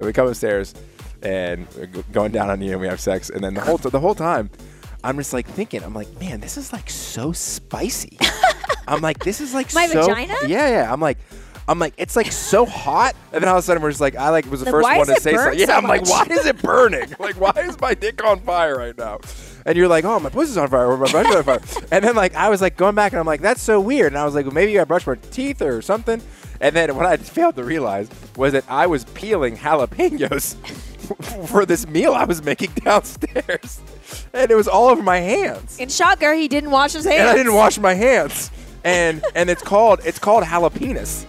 we come upstairs, and we're going down on you, and we have sex. And then the whole time, I'm just like thinking, I'm like, man, this is like so spicy. I'm like, this is like my vagina? Yeah. I'm like, it's like so hot. And then all of a sudden we're just like, I like was the first one to say something. Yeah, I'm like, why is it burning? Like, why is my dick on fire right now? And you're like, oh, my pussy's on fire, or my butt's on fire. And then like I was like going back and I'm like, that's so weird. And I was like, well, maybe I brushed my teeth or something. And then what I failed to realize was that I was peeling jalapenos for this meal I was making downstairs. And it was all over my hands. In shocker, he didn't wash his hands. And I didn't wash my hands. And it's called jalapenos.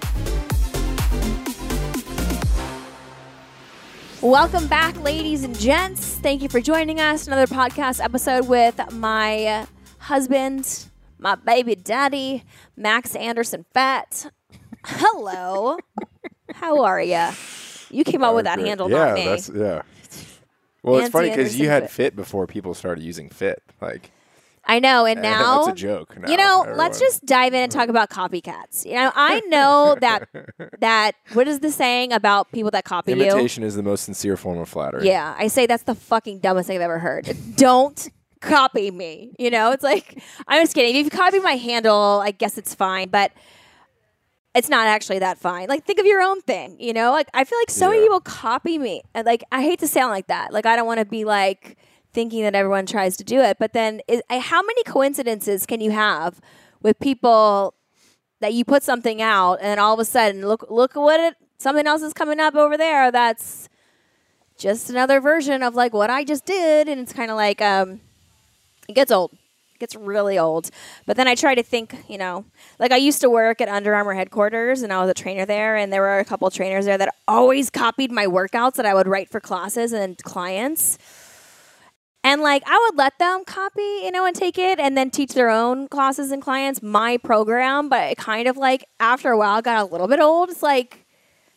Welcome back, ladies and gents. Thank you for joining us. Another podcast episode with my husband, my baby daddy, Max Anderson Fett. Hello. How are you? You came up with that handle, not me. Yeah. Well, it's funny because you had Fit before people started using Fit. Like, I know, and now it's a joke. Now, you know, everyone. Let's just dive in and talk about copycats. You know, I know that what is the saying about people that copy you? Imitation is the most sincere form of flattery. Yeah, I say that's the fucking dumbest thing I've ever heard. Don't copy me. You know, it's like, I'm just kidding. If you copy my handle, I guess it's fine, but it's not actually that fine. Like, think of your own thing. You know, like I feel like so many people copy me, and like I hate to sound like that. Like I don't want to be like thinking that everyone tries to do it, but then how many coincidences can you have with people that you put something out and then all of a sudden look what something else is coming up over there that's just another version of like what I just did, and it's kind of like it gets old. It gets really old. But then I try to think, you know, like I used to work at Under Armour headquarters and I was a trainer there, and there were a couple of trainers there that always copied my workouts that I would write for classes and clients. And, like, I would let them copy, you know, and take it and then teach their own classes and clients my program. But it kind of, like, after a while got a little bit old. It's like,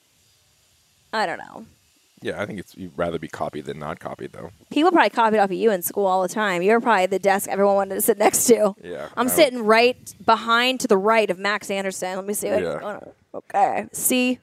I don't know. Yeah, I think you'd rather be copied than not copied, though. People probably copied off of you in school all the time. You were probably the desk everyone wanted to sit next to. Yeah. I'm sitting right behind to the right of Max Anderson. Let me see. Okay. C.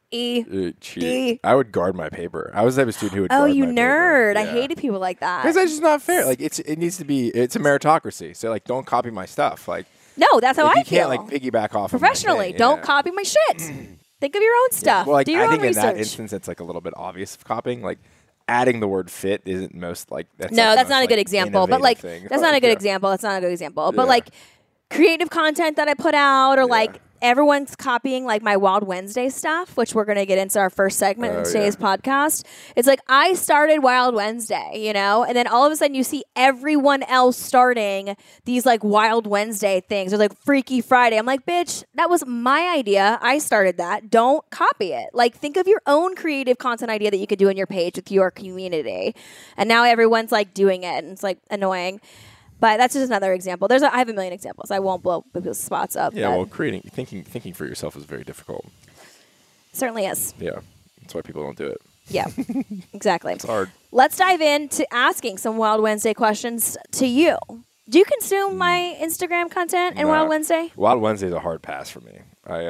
E-D. I would guard my paper. I was the type of student who would guard my paper. Oh, you nerd. Yeah. I hated people like that. Because that's just not fair. Like, it needs to be, it's a meritocracy. So, like, don't copy my stuff. Like, no, that's how I feel. You can't, like, piggyback off professionally. Of don't copy my shit. Think of your own stuff. Yeah. Well, like, do your I own think research. In that instance, it's, like, a little bit obvious of copying. Like, adding the word fit isn't most, like, that's not a good example. But, like, that's not a good example. That's not a good example. But, like, creative content that I put out, or, like, everyone's copying like my Wild Wednesday stuff, which we're going to get into our first segment in today's podcast. It's like I started Wild Wednesday, you know, and then all of a sudden you see everyone else starting these like Wild Wednesday things or like Freaky Friday. I'm like, bitch, that was my idea. I started that. Don't copy it. Like, think of your own creative content idea that you could do in your page with your community. And now everyone's like doing it, and it's like annoying. But that's just another example. I have a million examples. I won't blow people's spots up. Yeah, well, thinking for yourself is very difficult. Certainly is. Yeah, that's why people don't do it. Yeah, exactly. It's hard. Let's dive into asking some Wild Wednesday questions to you. Do you consume my Instagram content and Wild Wednesday? Wild Wednesday is a hard pass for me.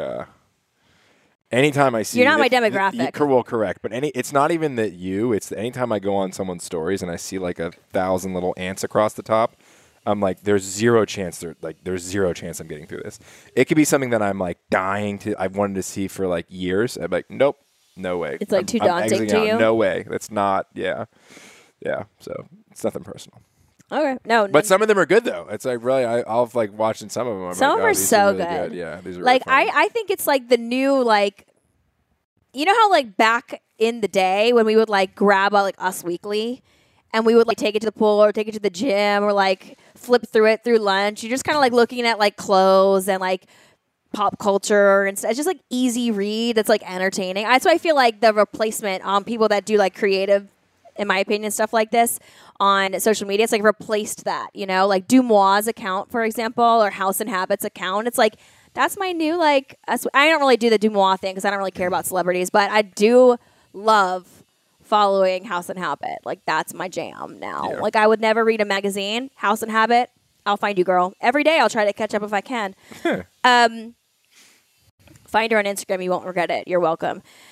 Anytime I see... You're not my demographic. Well, correct. But it's not even that it's anytime I go on someone's stories and I see like 1,000 little ants across the top, I'm like, there's zero chance I'm getting through this. It could be something that I'm like I've wanted to see for like years. I'm like, nope, no way. It's like too daunting to you? No way. That's not, yeah. So it's nothing personal. Okay. No. But some of them are good though. It's like really, I'll like watching some of them. Some of them are so really good. Yeah, these are like really I think it's like the new like, you know how like back in the day when we would like grab like Us Weekly, and we would like take it to the pool or take it to the gym or like flip through it through lunch. You're just kind of like looking at like clothes and like pop culture, and it's just like easy read that's like entertaining. That's why I feel like the replacement on people that do like creative, in my opinion, stuff like this on social media, it's like replaced that, you know, like Dumois' account, for example, or House and Habits account. It's like, that's my new, like, I don't really do the Dumois thing because I don't really care about celebrities, but I do love following House and Habit. Like, that's my jam now. Yeah. Like, I would never read a magazine. House and Habit, I'll find you, girl. Every day I'll try to catch up if I can. Find her on Instagram. You won't regret it. You're welcome.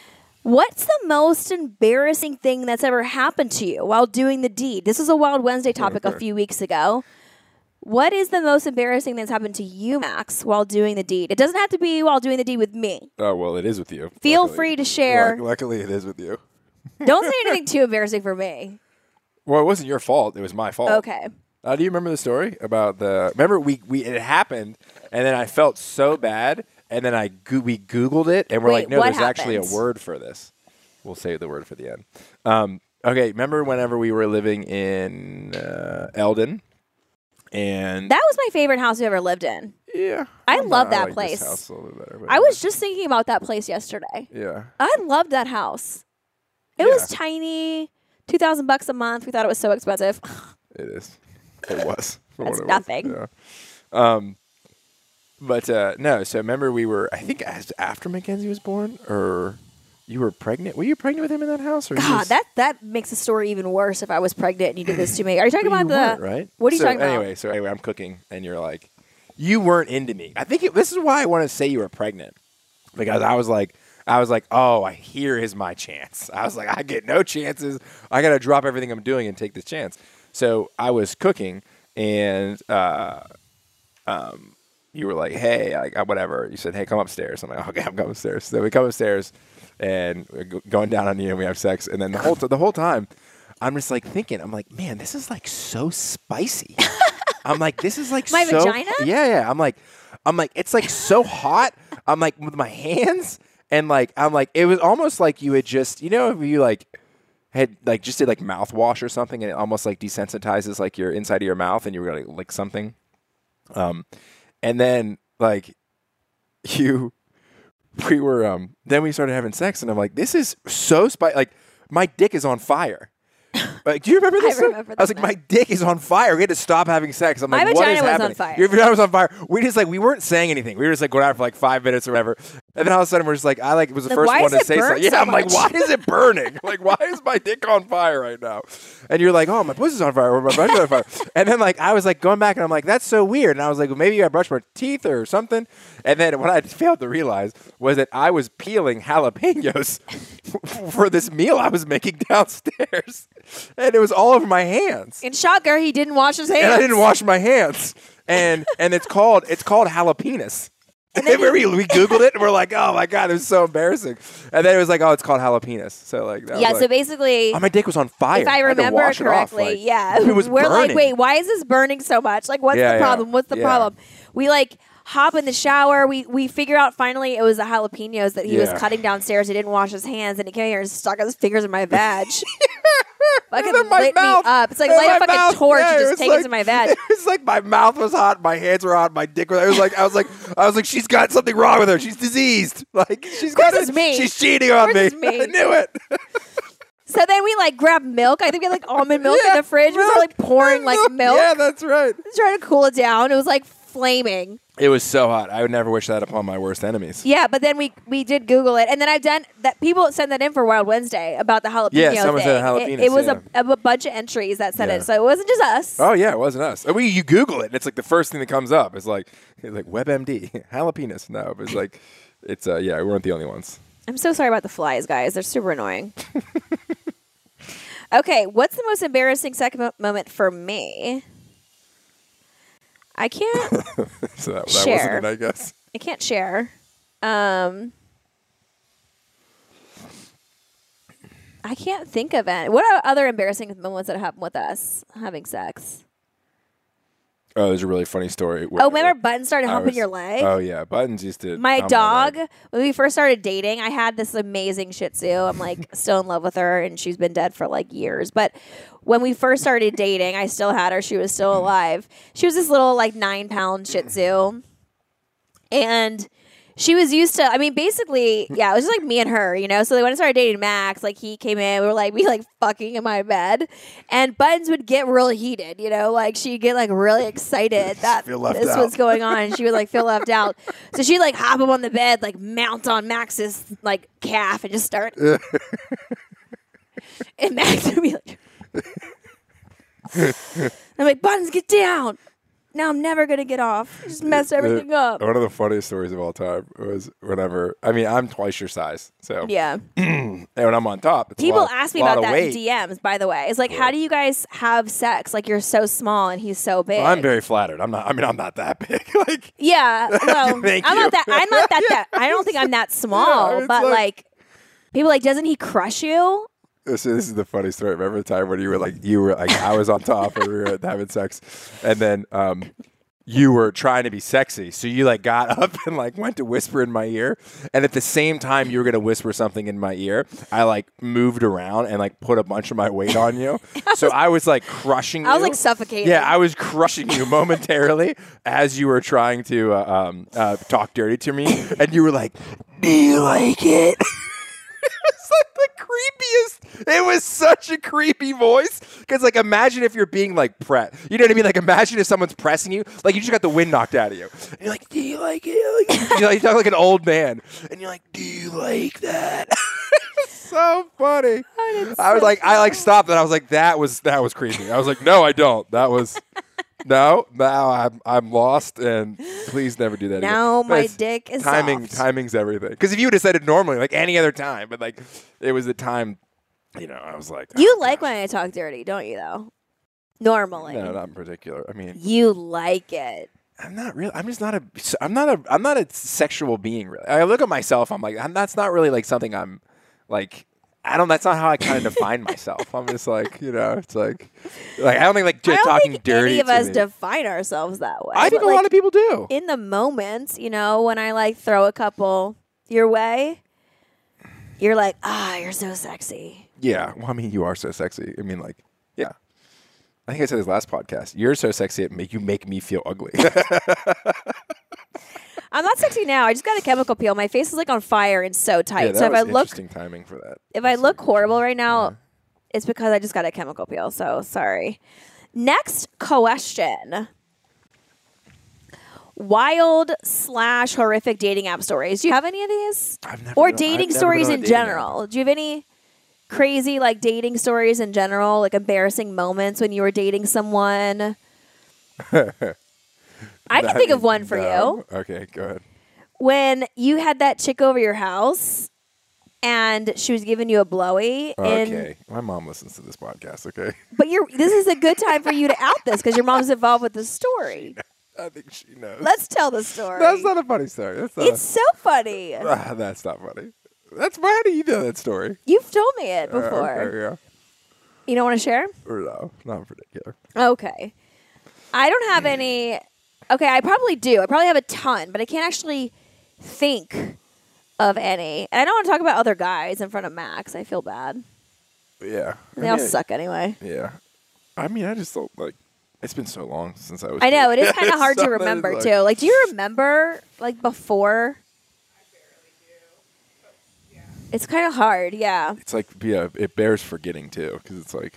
What's the most embarrassing thing that's ever happened to you while doing the deed? This was a Wild Wednesday topic a few weeks ago. What is the most embarrassing that's happened to you, Max, while doing the deed? It doesn't have to be while doing the deed with me. Oh, well, it is with you. Feel free to share. Luckily, it is with you. Don't say anything too embarrassing for me. Well, it wasn't your fault. It was my fault. Okay. Do you remember the story about remember it happened, and then I felt so bad, and then we Googled it, and we're like, no, there's actually a word for this. We'll save the word for the end. Okay, remember whenever we were living in Eldon? And that was my favorite house we ever lived in. Yeah. I love that place. This house a little better, I was just thinking about that place yesterday. Yeah. I loved that house. It was tiny, $2,000 a month. We thought it was so expensive. It is. It was. That's nothing. Yeah. But no, so remember I think after Mackenzie was born, or you were pregnant. Were you pregnant with him in that house? Or God, that makes the story even worse if I was pregnant and you did this to me. Are you talking about right? What are you talking about? So anyway, I'm cooking and you're like, you weren't into me. I think this is why I want to say you were pregnant. Because I was like, oh, here is my chance. I was like, I get no chances. I got to drop everything I'm doing and take this chance. So I was cooking, and you were like, hey, whatever. You said, hey, come upstairs. I'm like, okay, I'm going upstairs. So we come upstairs, and we're going down on you, and we have sex. And then the whole time, I'm just like thinking, I'm like, man, this is like so spicy. I'm like, this is like my vagina? Yeah. I'm like, it's like so hot. I'm like with my hands, and I'm like, it was almost like you had just, if you had just did mouthwash or something, and it almost desensitizes your inside of your mouth, and you were gonna lick something. And then then we started having sex, and I'm like, this is so spicy. My dick is on fire. Do you remember this? I remember. I was like, my dick is on fire. We had to stop having sex. I'm like, what is happening? My vagina was on fire. Your vagina was on fire. We weren't saying anything. We were just going out for 5 minutes or whatever. And then all of a sudden we're just I was the first one to say something. Yeah, I'm like, why is it burning? Why is my dick on fire right now? And you're like, oh, my pussy's on fire, or my vagina's on fire. And then I was going back, and I'm like, that's so weird. And I was like, well, maybe I brushed my teeth or something. And then what I failed to realize was that I was peeling jalapenos for this meal I was making downstairs. And it was all over my hands. In shocker, he didn't wash his hands. And I didn't wash my hands. And it's called jalapenos. And then we Googled it, and we're like, oh my God, it was so embarrassing. And then it was like, oh, it's called jalapenos. So so basically, oh, my dick was on fire. If I remember correctly, it was we're burning. Wait, why is this burning so much? What's the problem? What's the problem? We hop in the shower. We figure out finally it was the jalapenos that he was cutting downstairs. He didn't wash his hands, and he came here and stuck his fingers in my vag. Fucking lit me up. It's like light a fucking torch and just take it to my vag. It's like my mouth was hot, my hands were hot, my dick was. I was like, she's got something wrong with her. She's diseased. She's got it. Me. She's cheating on me. I knew it. So then we grabbed milk. I think we had almond milk in the fridge. We started pouring milk. Yeah, that's right. Trying to cool it down. It was flaming. It was so hot. I would never wish that upon my worst enemies. Yeah, but then we did Google it, and then I've done that. People sent that in for Wild Wednesday about the jalapeno thing. Yeah, someone said jalapenos. It was a bunch of entries that said it, so it wasn't just us. Oh yeah, it wasn't us. You Google it, and it's the first thing that comes up. It's like WebMD jalapenos. No, it's we weren't the only ones. I'm so sorry about the flies, guys. They're super annoying. Okay, what's the most embarrassing sex moment for me? I can't so that share. Wasn't it, I guess. I can't share. I can't think of it. What are other embarrassing moments that happened with us having sex? Oh, there's a really funny story. Remember Buttons started humping your leg? Oh, yeah. Buttons used to. My dog, when we first started dating, I had this amazing Shih Tzu. I'm still in love with her, and she's been dead for years. But when we first started dating, I still had her. She was still alive. She was this little 9-pound Shih Tzu. And she was used to, basically, it was just me and her, So when I started dating Max, he came in, we were fucking in my bed. And Buttons would get really heated, she'd get really excited that this was going on. And she would feel left out. So she'd hop up on the bed, mount on Max's calf and just start. And Max would be I'm like, Buttons, get down. now I'm never going to get off. Just mess everything up. One of the funniest stories of all time was whenever, I'm twice your size. So yeah. And when I'm on top, people ask me about that in DMs, by the way. It's like, how do you guys have sex? Like, you're so small and he's so big. Well, I'm very flattered. I'm not that big. Like, yeah. Well, I'm not that. I don't think I'm that small, yeah, but like, people are like, doesn't he crush you? This is the funny story. Remember the time when you were like I was on top and we were having sex, and then you were trying to be sexy, so you like got up and like went to whisper in my ear, and at the same time you were gonna whisper something in my ear, I like moved around and like put a bunch of my weight on you, so I was like crushing you. I was like suffocating. Yeah, I was crushing you momentarily as you were trying to talk dirty to me, and you were like, "Do you like it?" It's like the creepiest. It was such a creepy voice. Because, like, imagine if you're being, like, you know what I mean? Like, imagine if someone's pressing you. Like, you just got the wind knocked out of you. And you're like, do you like it? You talk like an old man. And you're like, do you like that? So funny. I stopped and I was like, that was creepy. I was like, no, I don't. That was... No, now I'm lost, and please never do that again. Now my dick is soft. Timing's everything. Because if you would have said it normally, like any other time, but like it was the time, I was like, you like when I talk dirty, don't you? Though normally, no, not in particular. I mean, you like it. I'm not really. I'm not a sexual being. Really, I look at myself. I'm like, that's not really like something I'm like. That's not how I kind of define myself. I'm just like, it's like I don't think like just talking dirty. Any of us define ourselves that way. I think a lot of people do. In the moment, when I like throw a couple your way, you're like, you're so sexy. Yeah. Well, I mean, you are so sexy. I mean, like, yeah. I think I said this last podcast. You're so sexy, you make me feel ugly. I'm not sexy now. I just got a chemical peel. My face is like on fire and so tight. Yeah, that so was interesting timing for that. If I look horrible right now, it's because I just got a chemical peel. So sorry. Next question. Wild/horrific dating app stories. Do you have any of these? Dating stories in general. Do you have any crazy like dating stories in general? Like embarrassing moments when you were dating someone? I can think of one for you. Okay, go ahead. When you had that chick over your house and she was giving you a blowy. Okay. My mom listens to this podcast, okay? But this is a good time for you to out this because your mom's involved with the story. I think she knows. Let's tell the story. That's not a funny story. It's so funny. That's not funny. That's why do you know that story? You've told me it before. Okay, yeah. You don't want to share? No, not in particular. Okay. I don't have any... Okay, I probably do. I probably have a ton, but I can't actually think of any. And I don't want to talk about other guys in front of Max. I feel bad. Yeah. They all suck anyway. Yeah. I mean, I just don't like... It's been so long since I was... I know. It is kind of hard to remember, too. Like, do you remember, like, before? I barely do. Yeah. It's kind of hard, yeah. It's like, it bears forgetting, too, because it's like...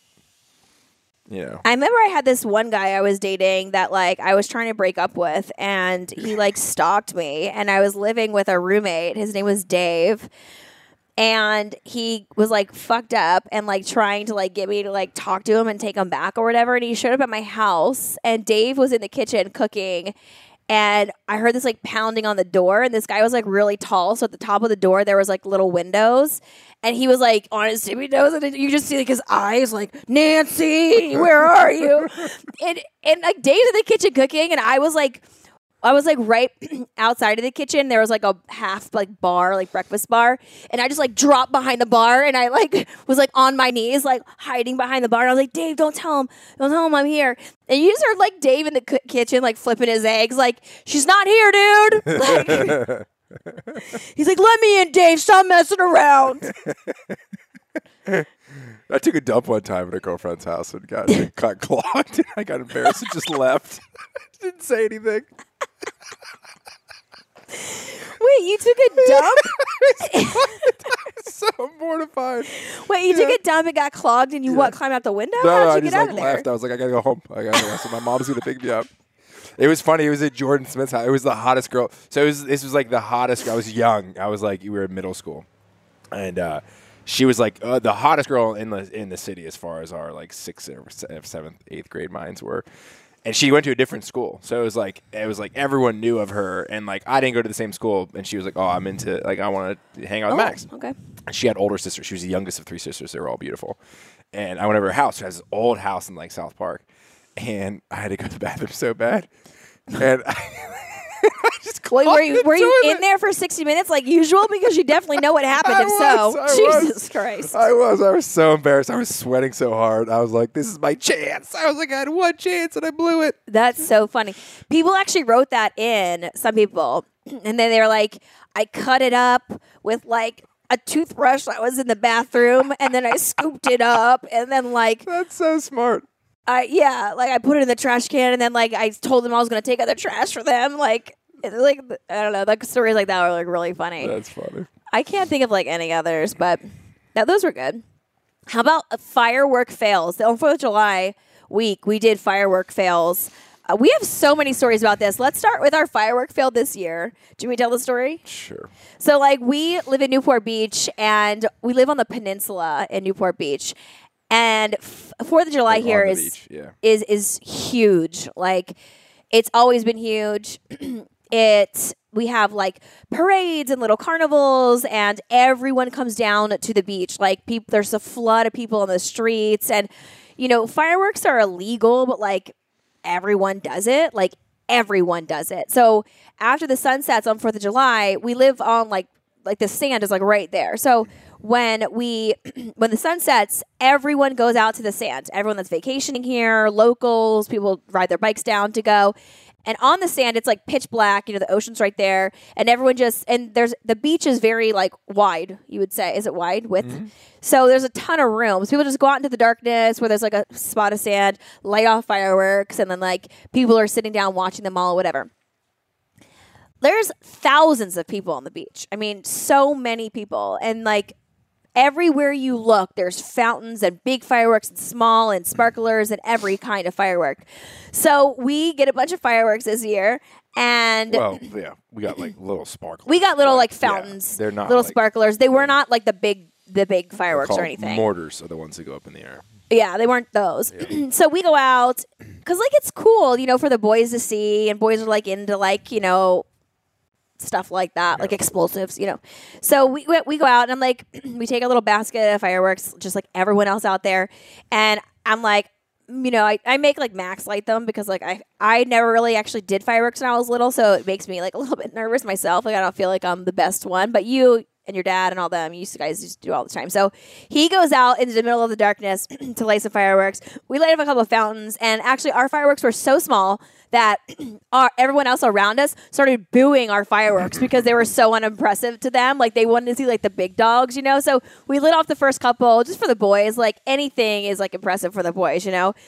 I remember I had this one guy I was dating that like I was trying to break up with, and he like stalked me, and I was living with a roommate. His name was Dave, and he was like fucked up and like trying to like get me to like talk to him and take him back or whatever. And he showed up at my house, and Dave was in the kitchen cooking. And I heard this like pounding on the door, and this guy was like really tall. So at the top of the door, there was like little windows, and he was like on his tippy toes, and you just see like his eyes, like Nancy, where are you? and like Dave's in the kitchen cooking, and I was like right outside of the kitchen. There was like a half like bar, like breakfast bar, and I just like dropped behind the bar, and I like was like on my knees, like hiding behind the bar. And I was like, Dave, don't tell him I'm here. And you just heard like Dave in the kitchen like flipping his eggs, like she's not here, dude. Like, he's like, let me in, Dave. Stop messing around. I took a dump one time at a girlfriend's house and got clogged. And I got embarrassed and just left. Didn't say anything. Wait, you took a dump? I was so mortified. Wait, you took a dump and got clogged, and you climbed out the window? No, How'd you I get just out of there? left. I was like, I gotta go home. So my mom's gonna pick me up. It was funny. It was at Jordan Smith's house. It was the hottest girl. So this was like the hottest. I was young. I was like, we were in middle school, and she was like the hottest girl in the city as far as our like 6th or 7th, 8th grade minds were. And she went to a different school, so it was like everyone knew of her, and like I didn't go to the same school, and she was like, "Oh, I'm into like I want to hang out with Max." Okay. And she had older sisters. She was the youngest of 3 sisters. They were all beautiful. And I went over to her house. She has this old house in like South Park, and I had to go to the bathroom so bad, and I just were you in there for 60 minutes like usual? Because you definitely know what happened. Jesus Christ. I was so embarrassed. I was sweating so hard. I was like, this is my chance. I was like, I had one chance and I blew it. That's so funny. People actually wrote that in, some people. And then they were like, I cut it up with like a toothbrush that was in the bathroom. And then I scooped it up. And then like. That's so smart. I put it in the trash can, and then like I told them I was going to take out the trash for them. Like I don't know, like stories like that were like really funny. That's funny. I can't think of like any others, but those were good. How about firework fails? The 4th of July week, we did firework fails. We have so many stories about this. Let's start with our firework fail this year. Do we tell the story? Sure. So like we live in Newport Beach, and we live on the peninsula in Newport Beach. And 4th of July here is huge. Like, it's always been huge. We have like parades and little carnivals, and everyone comes down to the beach. Like, there's a flood of people on the streets, and fireworks are illegal, but like everyone does it. Like, everyone does it. So after the sun sets on 4th of July, we live on like the sand is like right there. So when the sun sets, everyone goes out to the sand. Everyone that's vacationing here, locals, people ride their bikes down to go. And on the sand, it's like pitch black. The ocean's right there, and everyone the beach is very like wide. You would say, is it wide width? Mm-hmm. So there's a ton of room. So people just go out into the darkness where there's like a spot of sand, light off fireworks, and then like people are sitting down watching them all, whatever. There's thousands of people on the beach. I mean, so many people, and like. Everywhere you look, there's fountains and big fireworks and small and sparklers and every kind of firework. So we get a bunch of fireworks this year, and we got like little sparklers. We got little like fountains. They're not little sparklers. They were not like the big fireworks or anything. Mortars are the ones that go up in the air. Yeah, they weren't those. Yeah. So we go out because like it's cool, for the boys to see, and boys are like into like stuff like that, like explosives, So we go out, and I'm like, we take a little basket of fireworks, just like everyone else out there. And I'm like, I make like Max light them because like I never really actually did fireworks when I was little. So it makes me like a little bit nervous myself. Like I don't feel like I'm the best one, but you and your dad and all them, you guys used to do all the time. So he goes out into the middle of the darkness to light some fireworks. We light up a couple of fountains, and actually our fireworks were so small that everyone else around us started booing our fireworks because they were so unimpressive to them. Like they wanted to see like the big dogs, So we lit off the first couple just for the boys. Like anything is like impressive for the boys,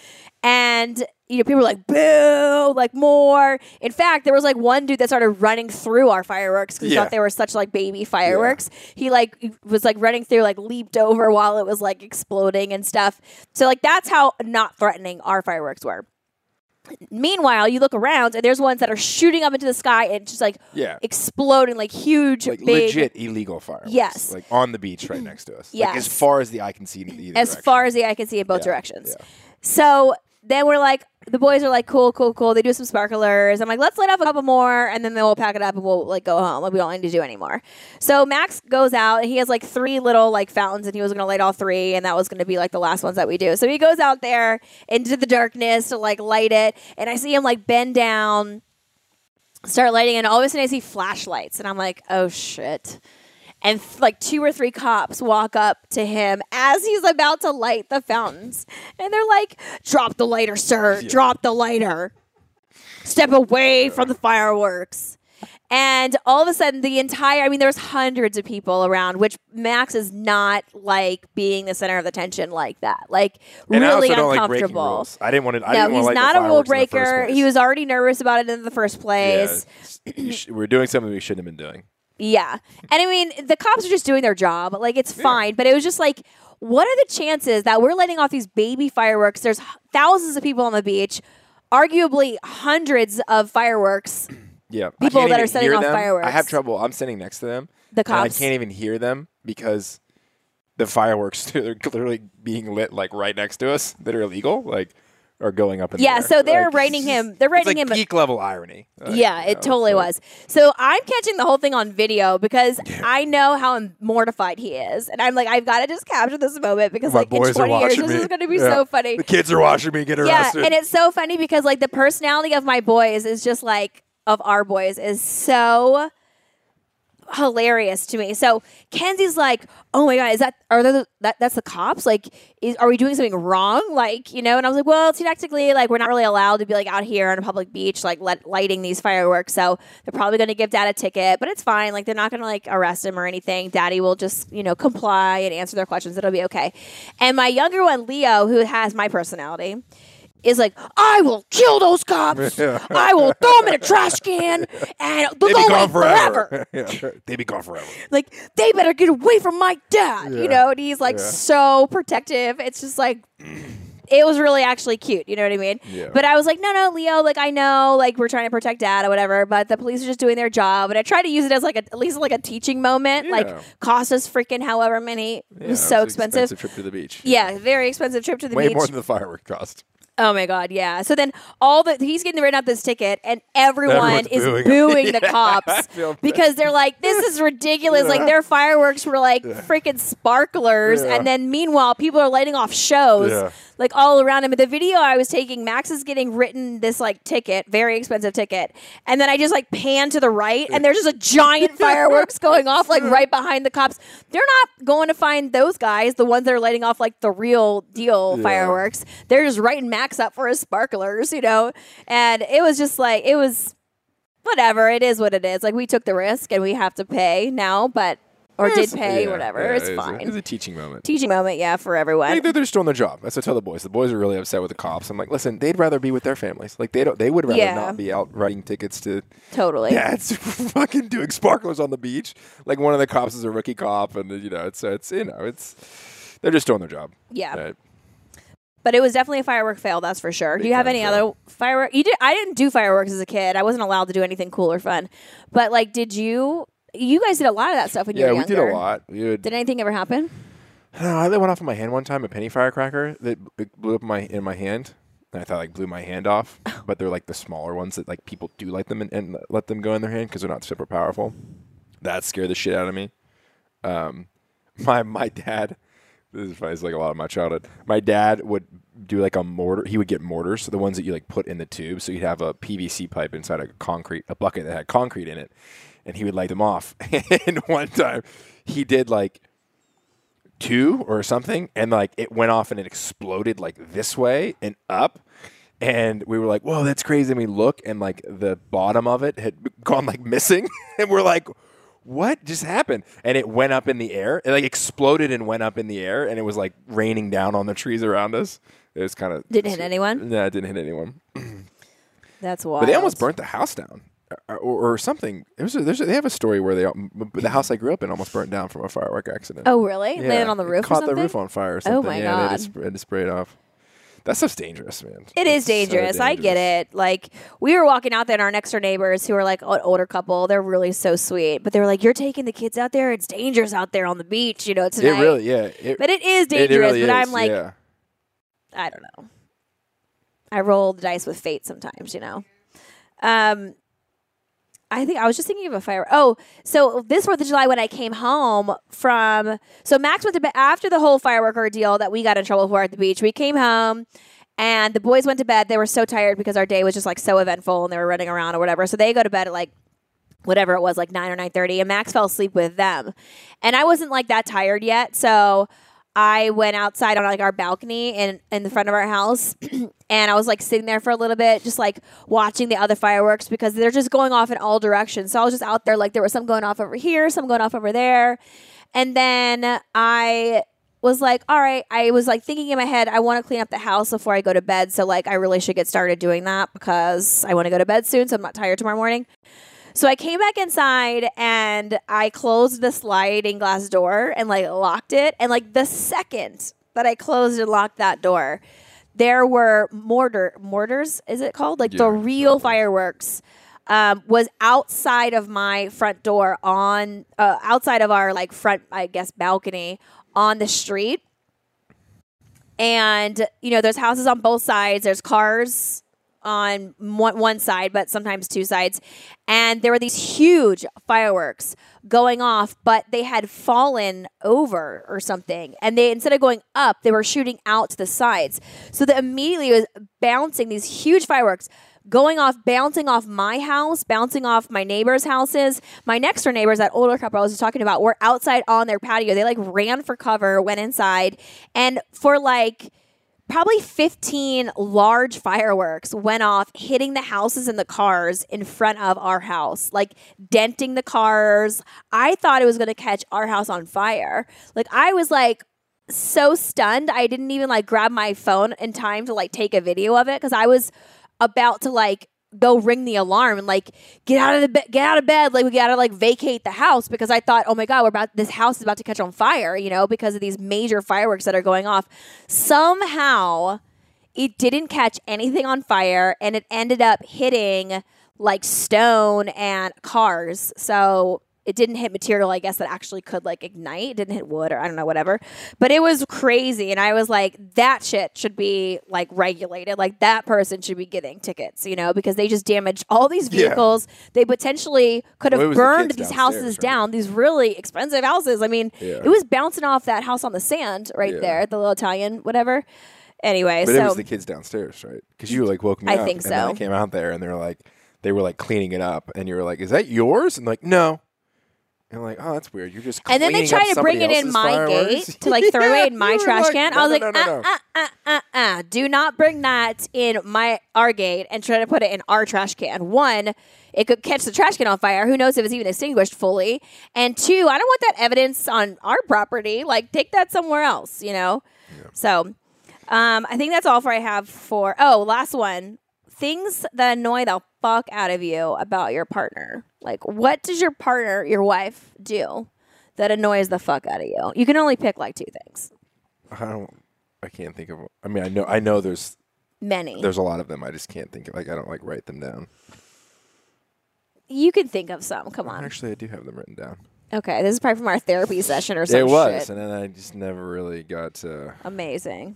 And people were like, boo, like more. In fact, there was like one dude that started running through our fireworks because he thought they were such like baby fireworks. Yeah. He like was like running through, like leaped over while it was like exploding and stuff. So like that's how not threatening our fireworks were. Meanwhile, you look around, and there's ones that are shooting up into the sky and just like exploding, like huge, like big, legit illegal fireworks. Yes, like on the beach right next to us. Yes, like, as far as the eye can see in either as direction. far as the eye can see in both directions. Yeah. So then we're like, the boys are like, cool. They do some sparklers. I'm like, let's light up a couple more, and then we'll pack it up and we'll like go home. Like we don't need to do anymore. So Max goes out, and he has like 3 little like fountains, and he was gonna light all 3, and that was gonna be like the last ones that we do. So he goes out there into the darkness to like light it, and I see him like bend down, start lighting, and all of a sudden I see flashlights, and I'm like, oh shit. And like 2 or 3 cops walk up to him as he's about to light the fountains. And they're like, drop the lighter, sir. Yeah. Drop the lighter. Step away from the fireworks. And all of a sudden, there's hundreds of people around, which Max is not like being the center of attention like that. Like, and really I also don't uncomfortable. Like rules. I didn't want to. No, he's not a rule breaker. He was already nervous about it in the first place. Yeah, we're doing something we shouldn't have been doing. Yeah. And I mean, the cops are just doing their job. Like, it's fine. But it was just like, what are the chances that we're letting off these baby fireworks? There's thousands of people on the beach, arguably hundreds of fireworks. Yeah. People that are setting off fireworks. I have trouble. I'm sitting next to them. The cops. And I can't even hear them because the fireworks are clearly being lit like right next to us that are illegal. Like, are going up in the air. So they're rating him. They're rating him geek level irony. It totally was. So I'm catching the whole thing on video because I know how mortified he is, and I'm like, I've got to just capture this moment because like in 20 years this is going to be so funny. The kids are watching me get arrested. Yeah, and it's so funny because like the personality of my boys is just like of our boys is so hilarious to me. So Kenzie's like, "Oh my god, that's the cops? Like, are we doing something wrong? Like, you know?" And I was like, "Well, technically, like, we're not really allowed to be like out here on a public beach, like lighting these fireworks. So they're probably going to give Dad a ticket, but it's fine. Like, they're not going to like arrest him or anything. Daddy will just, comply and answer their questions. It'll be okay." And my younger one, Leo, who has my personality, is like, "I will kill those cops. I will throw them in a trash can, and they'll go away forever. They be gone forever. Like, they better get away from my dad." And he's like so protective. It's just like, it was really actually cute. You know what I mean? Yeah. But I was like, no, Leo, like, I know, like, we're trying to protect Dad or whatever, but the police are just doing their job. And I tried to use it as like at least like a teaching moment. Like, cost us freaking however many. It was so expensive. Expensive trip to the beach. Yeah, very expensive trip to the beach. Way more than the firework cost. Oh my God, yeah. So then he's getting written up this ticket, and everyone's booing the cops because they're like, "This is ridiculous!" Like their fireworks were like freaking sparklers, and then meanwhile, people are lighting off shows like all around him. But the video I was taking, Max is getting written this like ticket, very expensive ticket, and then I just like pan to the right, and there's just a giant fireworks going off like right behind the cops. They're not going to find those guys, the ones that are lighting off like the real deal fireworks. They're just writing Max up for his sparklers, and it was just like, it was whatever. It is what it is. Like, we took the risk and we have to pay now, did pay, whatever. It's fine. It's a teaching moment. For everyone. They're just doing their job. That's what I tell the boys. The boys are really upset with the cops. I'm like, listen, they'd rather be with their families. Like, they would rather not be out writing tickets to dads fucking doing sparklers on the beach. Like, one of the cops is a rookie cop, and it's they're just doing their job. Yeah. But it was definitely a firework fail, that's for sure. Do you have any other firework? I didn't do fireworks as a kid. I wasn't allowed to do anything cool or fun. But like, did you? You guys did a lot of that stuff when you were younger. Yeah, we did a lot. Did anything ever happen? I went off in my hand one time, a penny firecracker that blew up in my hand. And I thought like blew my hand off. But they're like the smaller ones that like people do light them and let them go in their hand because they're not super powerful. That scared the shit out of me. My dad. This is funny. It's like a lot of my childhood. My dad would do like a mortar. He would get mortars, so the ones that you like put in the tube. So you'd have a PVC pipe inside a bucket that had concrete in it, and he would light them off. And one time, he did like 2 or something, and like it went off and it exploded like this way and up. And we were like, "Whoa, that's crazy!" And we look, and like the bottom of it had gone like missing, and we're like, what just happened? And it went up in the air. It like exploded and went up in the air, and it was like raining down on the trees around us. It was kind of didn't hit anyone. No, it didn't hit anyone. That's wild. But they almost burnt the house down, or something. They have a story where the house I grew up in almost burnt down from a firework accident. Oh, really? Yeah. Landed on the roof. Caught the roof on fire or something. Oh my God! They had to spray it off. That stuff's dangerous, man. It is dangerous. I get it. Like, we were walking out there, and our next door neighbors, who are like an older couple, they're really so sweet. But they were like, "You're taking the kids out there. It's dangerous out there on the beach, tonight." It really, but it is dangerous. It really but is, I'm like, I don't know. I roll the dice with fate sometimes, I think I was just thinking of a fire. Oh, so this 4th of July when I came home so Max went to bed after the whole firework ordeal that we got in trouble for at the beach. We came home and the boys went to bed. They were so tired because our day was just like so eventful and they were running around or whatever. So they go to bed at like whatever it was, like 9 or 9:30, and Max fell asleep with them. And I wasn't like that tired yet, so I went outside on like our balcony in the front of our house and I was like sitting there for a little bit, just like watching the other fireworks because they're just going off in all directions. So I was just out there, like there was some going off over here, some going off over there. And then I was like, all right, I was like thinking in my head, I want to clean up the house before I go to bed. So like I really should get started doing that because I want to go to bed soon. So I'm not tired tomorrow morning. So I came back inside and I closed the sliding glass door and like locked it. And like the second that I closed and locked that door, there were mortars, is it called? Like the real fireworks was outside of my front door outside of our like front, I guess, balcony on the street. And, there's houses on both sides. There's cars on one side, but sometimes two sides. And there were these huge fireworks going off, but they had fallen over or something. And they, instead of going up, they were shooting out to the sides. So that immediately was bouncing these huge fireworks going off, bouncing off my house, bouncing off my neighbors' houses. My next door neighbors, that older couple I was just talking about, were outside on their patio. They ran for cover, went inside, and for probably 15 large fireworks went off, hitting the houses and the cars in front of our house, denting the cars. I thought it was going to catch our house on fire. I was so stunned. I didn't even grab my phone in time to take a video of it because I was about to go ring the alarm and get out of bed. We gotta vacate the house because I thought, oh my God, this house is about to catch on fire, because of these major fireworks that are going off. Somehow it didn't catch anything on fire and it ended up hitting stone and cars. So it didn't hit material, I guess, that actually could ignite. It didn't hit wood or I don't know, whatever. But it was crazy. And I was that shit should be regulated. That person should be getting tickets, because they just damaged all these vehicles. Yeah. They potentially could have burned these houses down, these really expensive houses. I mean, it was bouncing off that house on the sand right there, the little Italian, whatever. Anyway, but it was the kids downstairs, right? Because you woke me up. I think so. And then I came out there and they were cleaning it up. And you were is that yours? And no. And oh, that's weird. You're just and then they tried to bring it in my fireworks. gate to throw it in my trash can. I was no. Do not bring that in our gate and try to put it in our trash can. One, it could catch the trash can on fire. Who knows if it's even extinguished fully? And two, I don't want that evidence on our property. Take that somewhere else, Yeah. So, I think that's all I have for. Oh, last one. Things that annoy the fuck out of you about your partner. What does your partner, your wife, do that annoys the fuck out of you? You can only pick two things. I can't think of. I mean, I know there's many. There's a lot of them. I just can't think of. I don't write them down. You can think of some. Come on. Actually, I do have them written down. Okay, this is probably from our therapy session or something. It was, and then I just never really got to. Amazing.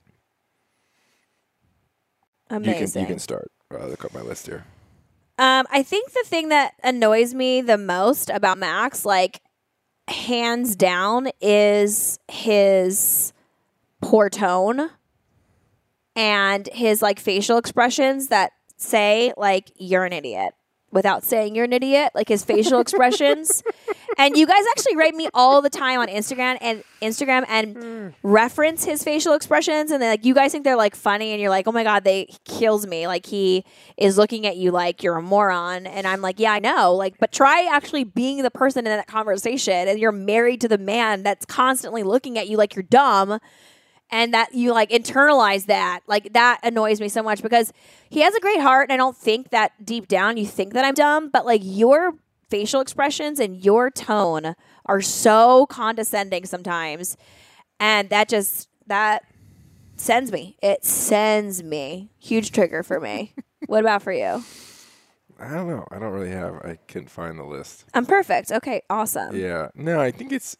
You can start. Look up my list here. I think the thing that annoys me the most about Max, hands down, is his poor tone and his facial expressions that say you're an idiot without saying you're an idiot, his facial expressions. And you guys actually write me all the time on Instagram and reference his facial expressions, and then you guys think they're funny, and you're oh my God, he kills me. He is looking at you you're a moron, and I'm yeah, I know. But try actually being the person in that conversation, and you're married to the man that's constantly looking at you you're dumb. And that you internalize that. That annoys me so much because he has a great heart. And I don't think that deep down you think that I'm dumb. But your facial expressions and your tone are so condescending sometimes. And that sends me. It sends me. Huge trigger for me. What about for you? I don't know. I don't really have. I couldn't find the list. I'm perfect. Okay, awesome. Yeah. No, I think it's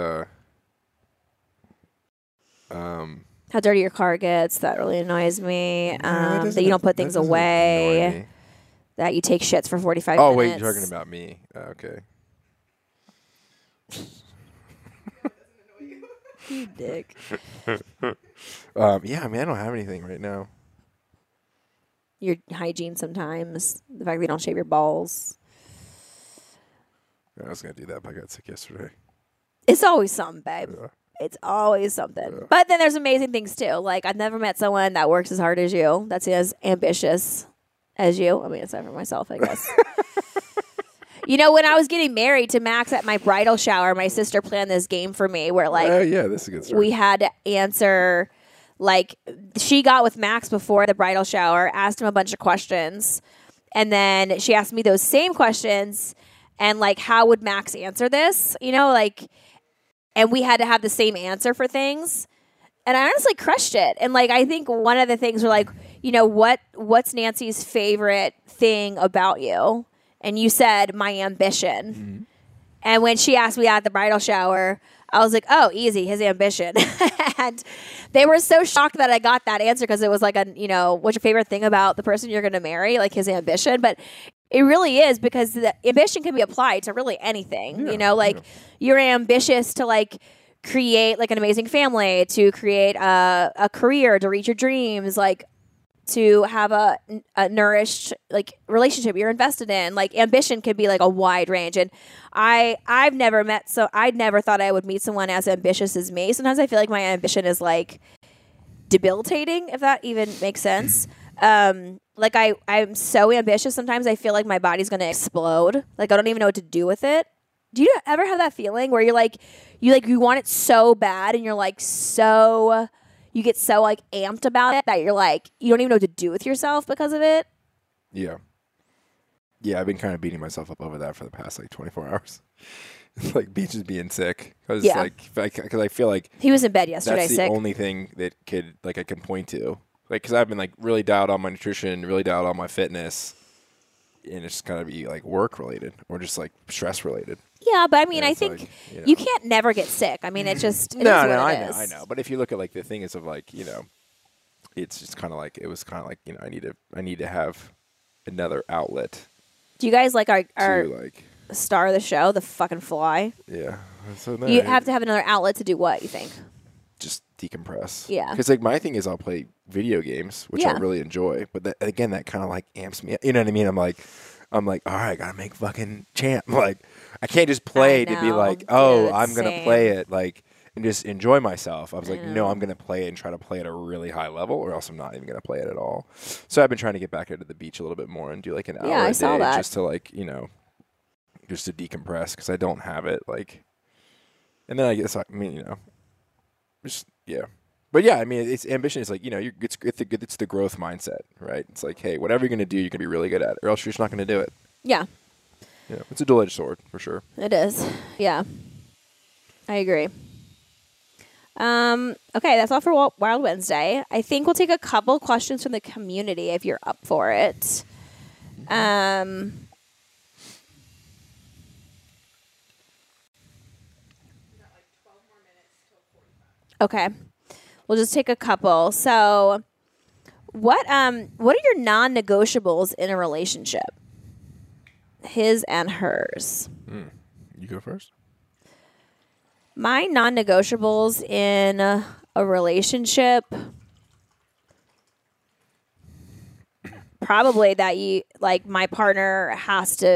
how dirty your car gets, that really annoys me. That you don't put things away. That you take shits for 45 minutes. Oh, wait, you're talking about me. Okay. You dick. Yeah, I mean, I don't have anything right now. Your hygiene sometimes. The fact that you don't shave your balls. I was going to do that, but I got sick yesterday. It's always something, babe. Yeah. It's always something. Yeah. But then there's amazing things, too. I've never met someone that works as hard as you, that's as ambitious as you. I mean, except for myself, I guess. When I was getting married to Max at my bridal shower, my sister planned this game for me where, yeah, this is a good story. We had to answer, she got with Max before the bridal shower, asked him a bunch of questions, and then she asked me those same questions, and, how would Max answer this? And we had to have the same answer for things. And I honestly crushed it. And I think one of the things were what's Nancy's favorite thing about you? And you said my ambition. Mm-hmm. And when she asked me that at the bridal shower, I was like, oh, easy, his ambition. And they were so shocked that I got that answer because it was like, what's your favorite thing about the person you're going to marry? Like his ambition. But it really is, because the ambition can be applied to really anything. You're ambitious to like create like an amazing family, to create a career, to reach your dreams, like to have a nourished like relationship you're invested in. Like ambition could be like a wide range. And I'd never thought I would meet someone as ambitious as me. Sometimes I feel like my ambition is like debilitating, if that even makes sense. Like I'm so ambitious. Sometimes I feel like my body's going to explode. Like I don't even know what to do with it. Do you ever have that feeling where you're like, you want it so bad and you're like you get so like amped about it that you're like, you don't even know what to do with yourself because of it? Yeah. Yeah, I've been kind of beating myself up over that for the past like 24 hours. Like Beach is being sick. Because I feel like he was in bed yesterday that's the sick. only thing that I can point to. Like, because I've been like really dialed on my nutrition, really dialed on my fitness. And it's kind of be like work related or just like stress related. Yeah, but I mean, I think like, you can't never get sick. I mean, it's just I know. But if you look at like the thing is of like it's just kind of like it was kind of like I need to have another outlet. Do you guys like our star of the show, the fucking Fly? Yeah, so you have to have another outlet to do what you think? Just decompress. Yeah, because like my thing is I'll play video games, which I really enjoy, but that kind of like amps me. You know what I mean? I'm like, all right, I gotta make fucking champ. Like, I can't just play to be like, I'm gonna play it like and just enjoy myself. I was like, no, I'm gonna play it and try to play at a really high level, or else I'm not even gonna play it at all. So I've been trying to get back into the beach a little bit more and do like an hour a day just to like just to decompress because I don't have it like. And then I guess just But yeah, I mean, it's ambition is like it's the growth mindset, right? It's like, hey, whatever you're gonna do, you're gonna be really good at it, or else you're just not gonna do it. Yeah. Yeah, it's a double-edged sword for sure. It is. Yeah, I agree. Okay, that's all for Wild Wednesday. I think we'll take a couple questions from the community if you're up for it. Okay. We'll just take a couple. So, what are your non-negotiables in a relationship? His and hers. You go first. My non-negotiables in a relationship, probably that my partner has to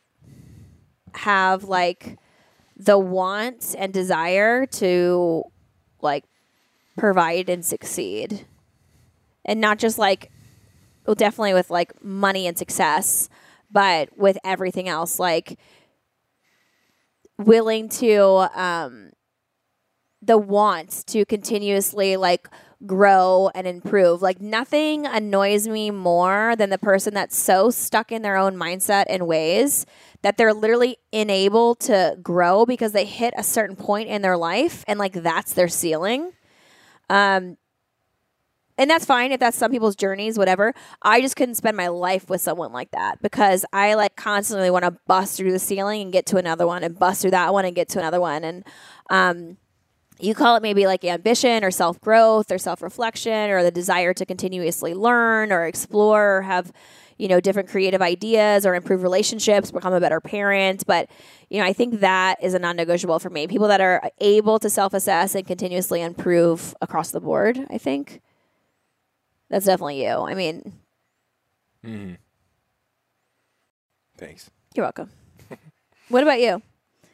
have like the want and desire to like provide and succeed, and not just definitely with like money and success, but with everything else, like willing to the want to continuously like grow and improve. Like nothing annoys me more than the person that's so stuck in their own mindset and ways that they're literally unable to grow because they hit a certain point in their life and like that's their ceiling. And that's fine if that's some people's journeys, whatever. I just couldn't spend my life with someone like that because I like constantly want to bust through the ceiling and get to another one and bust through that one and get to another one. And you call it maybe like ambition or self-growth or self-reflection or the desire to continuously learn or explore or have, different creative ideas or improve relationships, become a better parent. But, I think that is a non-negotiable for me. People that are able to self-assess and continuously improve across the board, I think. That's definitely you. I mean. Mm-hmm. Thanks. You're welcome. What about you?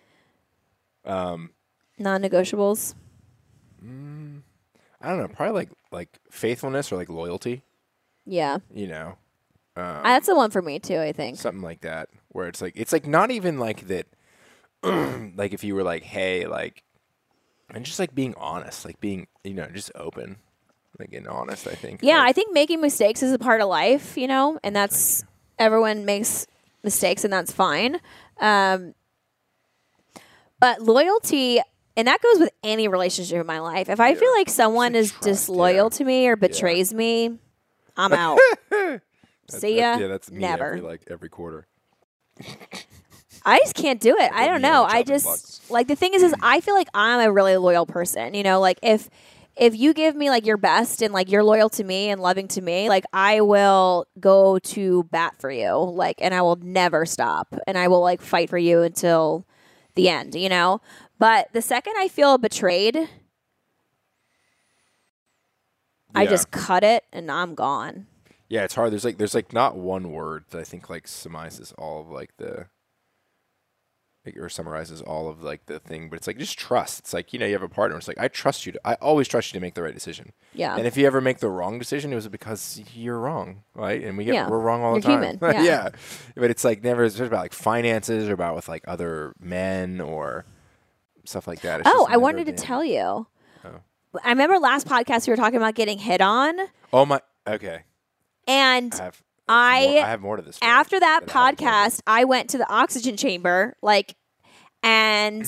Non-negotiables. I don't know. Probably like faithfulness or like loyalty. Yeah. That's the one for me too, I think. Something like that, where it's like not even like that. Like if you were like, hey, like, and just like being honest, like being, just open, like and honest. I think. Yeah, I think making mistakes is a part of life, and that's everyone makes mistakes, and that's fine. But loyalty. And that goes with any relationship in my life. If I feel like someone is disloyal to me or betrays me, I'm out. See ya. That's me never. Every quarter. I just can't do it. I don't know. I just like the thing is I feel like I'm a really loyal person. You know, like if you give me like your best and like you're loyal to me and loving to me, like I will go to bat for you. Like, and I will never stop, and I will like fight for you until the end. You know. But the second I feel betrayed, I just cut it and I'm gone. Yeah, it's hard. There's like not one word that I think like summarizes all of like or summarizes all of like the thing, but it's like just trust. It's like, you know, you have a partner. It's like I always trust you to make the right decision. Yeah. And if you ever make the wrong decision, it was because you're wrong, right? And we're wrong all the time. Human. Yeah. Yeah. But it's like never it's about like finances or about with like other men or stuff like that. It's I wanted to tell you. Oh. I remember last podcast we were talking about getting hit on. Oh my. Okay. And I have more to this. After that podcast, I went to the oxygen chamber, like, and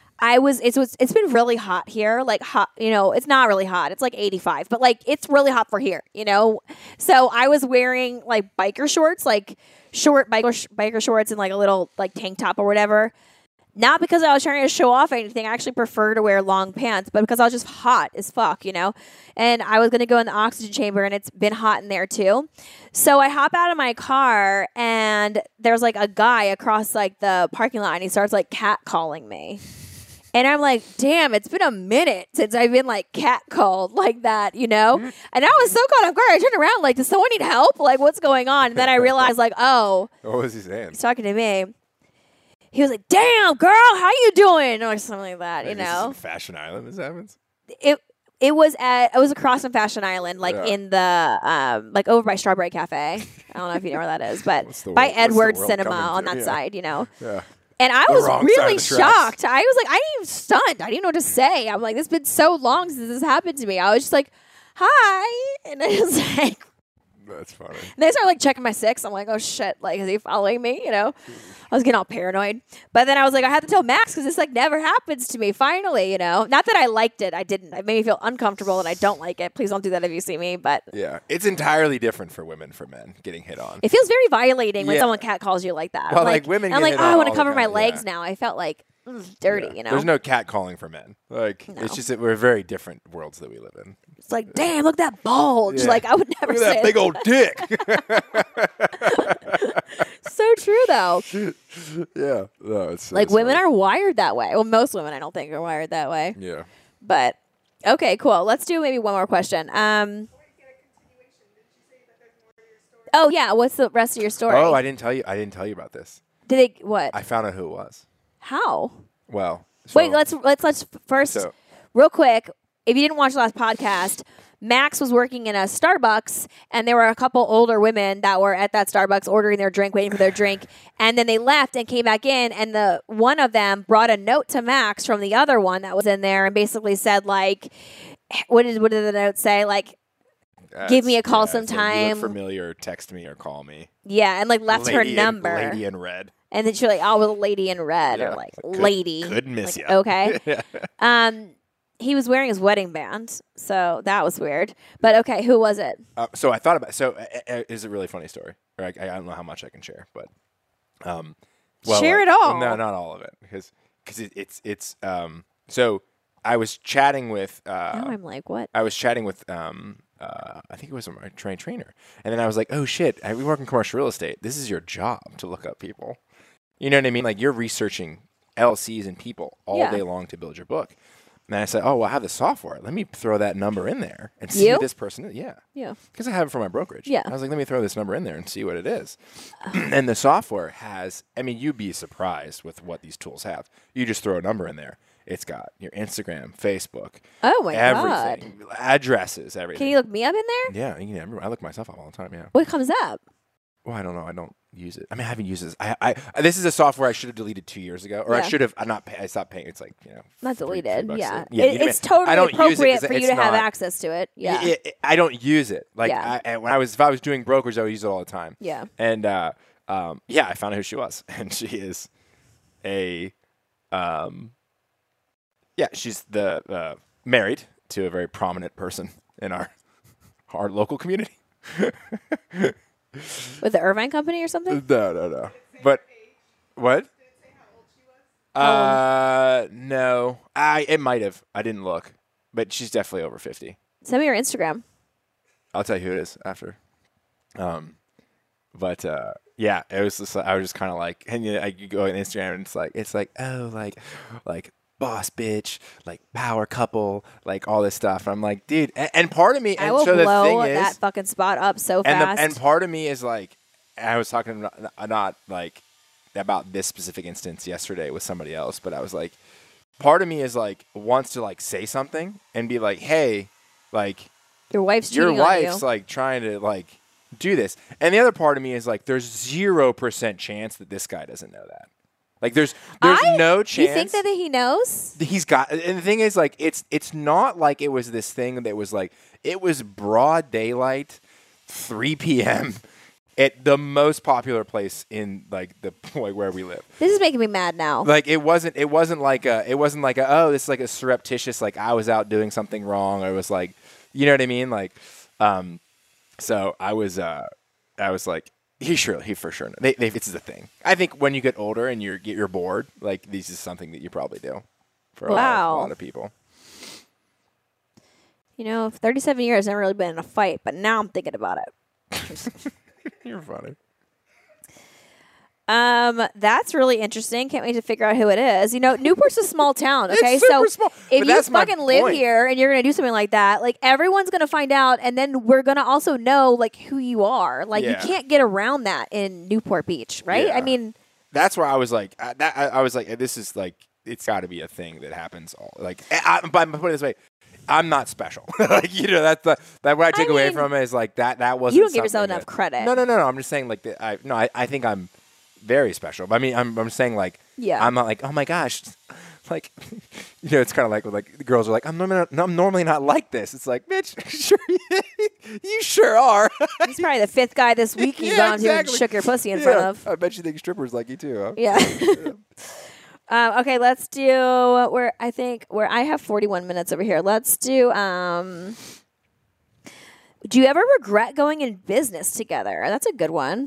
it's been really hot here, like hot, you know, it's not really hot. It's like 85, but like it's really hot for here, you know? So I was wearing like biker shorts, like short biker shorts and like a little like tank top or whatever. Not because I was trying to show off anything. I actually prefer to wear long pants, but because I was just hot as fuck, you know? And I was going to go in the oxygen chamber, and it's been hot in there too. So I hop out of my car, and there's like a guy across like the parking lot, and he starts like catcalling me. And I'm like, damn, it's been a minute since I've been like catcalled like that, you know? And I was so caught off guard. I turned around like, does someone need help? Like, what's going on? And then I realized like, oh. What was he saying? He's talking to me. He was like, damn, girl, how you doing? Or something like that, you know? This is Fashion Island, this happens? It was across from Fashion Island, like in the, like over by Strawberry Cafe. I don't know if you know where that is, but by Edwards Cinema on that side, you know? Yeah. And I was really shocked. I was like, I didn't even stunned. I didn't know what to say. I'm like, it's been so long since this happened to me. I was just like, hi. And I was like, that's funny. And they started like checking my 6. I'm like, oh shit, like is he following me? You know, I was getting all paranoid. But then I was like, I had to tell Max because this like never happens to me. Finally, you know, not that I liked it. I didn't. It made me feel uncomfortable, and I don't like it. Please don't do that if you see me. But yeah, it's entirely different for women from men getting hit on. It feels very violating when someone catcalls you like that. Well, like women. I'm like, oh, I want to cover my legs now. I felt like dirty. You know, there's no catcalling for men. Like it's just that we're very different worlds that we live in. It's like, damn, look at that bulge. Like I would never look at say that big old dick. So true, though. Yeah, no, it's like women are wired that way. Well, most women I don't think are wired that way. Yeah. But okay, cool. Let's do maybe one more question. Oh yeah, what's the rest of your story? Oh, I didn't tell you about this. Did they what? I found out who it was. How? Well, wait. Let's first real quick. If you didn't watch the last podcast, Max was working in a Starbucks, and there were a couple older women that were at that Starbucks ordering their drink, waiting for their drink, and then they left and came back in, and the one of them brought a note to Max from the other one that was in there, and basically said like, what did the note say? Like, give me a call sometime. You look familiar, text me or call me. Yeah, and like left her number. Lady in red. And then she was like, oh, well, lady in red, or like lady. Could miss like, you. Okay. He was wearing his wedding band, so that was weird. But okay, who was it? So I thought about. So it's a really funny story. Or I don't know how much I can share, but share it all. No, not all of it, because it's. So I was chatting with. Now I'm like, what? I was chatting with. I think it was my trainer, and then I was like, oh shit! We work in commercial real estate. This is your job to look up people. You know what I mean? Like you're researching LLCs and people all day long to build your book. And then I said, oh, well, I have the software. Let me throw that number in there and see who this person is. Yeah. Yeah. Because I have it for my brokerage. Yeah. I was like, let me throw this number in there and see what it is. And the software has, I mean, you'd be surprised with what these tools have. You just throw a number in there. It's got your Instagram, Facebook. Oh, my everything, God. Addresses, everything. Can you look me up in there? Yeah. I look myself up all the time, yeah. What comes up? Well, I don't know. I don't use it. I mean, I haven't used this. This is a software I should have deleted 2 years ago, or I should have. I stopped paying. It's like not deleted. $3 Yeah, it's totally appropriate for you to have access to it. Yeah, I don't use it. Like if I was doing brokerage, I would use it all the time. Yeah, and I found out who she was, and she is she's the married to a very prominent person in our local community. With the Irvine Company or something? No. But what? No. It might have. I didn't look. But she's definitely over 50. Send me your Instagram. I'll tell you who it is after. But yeah, it was just, I was just kind of like, and you go on Instagram and it's like, oh, like boss bitch, like power couple, like all this stuff. And I'm like, dude, and part of me, I will blow that fucking spot up so fast. And part of me is like, I was talking not like about this specific instance yesterday with somebody else, but I was like, part of me is like wants to like say something and be like, hey, like your wife's like trying to like do this, and the other part of me is like, there's 0% chance that this guy doesn't know that. Like there's no chance. You think that he knows? He's got, and the thing is like it's not like it was this thing that was like, it was broad daylight, 3 p.m. at the most popular place in like the like where we live. This is making me mad now. Like it wasn't like a oh, this is like a surreptitious, like I was out doing something wrong, or it was like, you know what I mean? Like so I was like, he for sure. This is a thing. I think when you get older and you're bored, like this is something that you probably do for a lot of people. You know, 37 years, I've never really been in a fight, but now I'm thinking about it. You're funny. That's really interesting. Can't wait to figure out who it is. You know, Newport's a small town. Okay, it's super small. If you fucking live here and you're gonna do something like that, like everyone's gonna find out, and then we're gonna also know like who you are. Like you can't get around that in Newport Beach, right? Yeah. I mean, that's where I was like, I was like, this is like, it's got to be a thing that happens. Like, but put it this way. I'm not special. Like, you know, that's that what I take away from it is like that wasn't. You don't give yourself enough credit. No. I'm just saying like I think I'm very special. But I mean, I'm saying like, I'm not like, oh my gosh, like, you know, it's kind of like the girls are like, I'm normally not like this. It's like, bitch, sure, you sure are. He's probably the 5th guy this week you've gone to and shook your pussy in front of. I bet you think strippers like you too, huh? Yeah. Okay, let's do where I have 41 minutes over here. Let's do. Do you ever regret going in business together? That's a good one.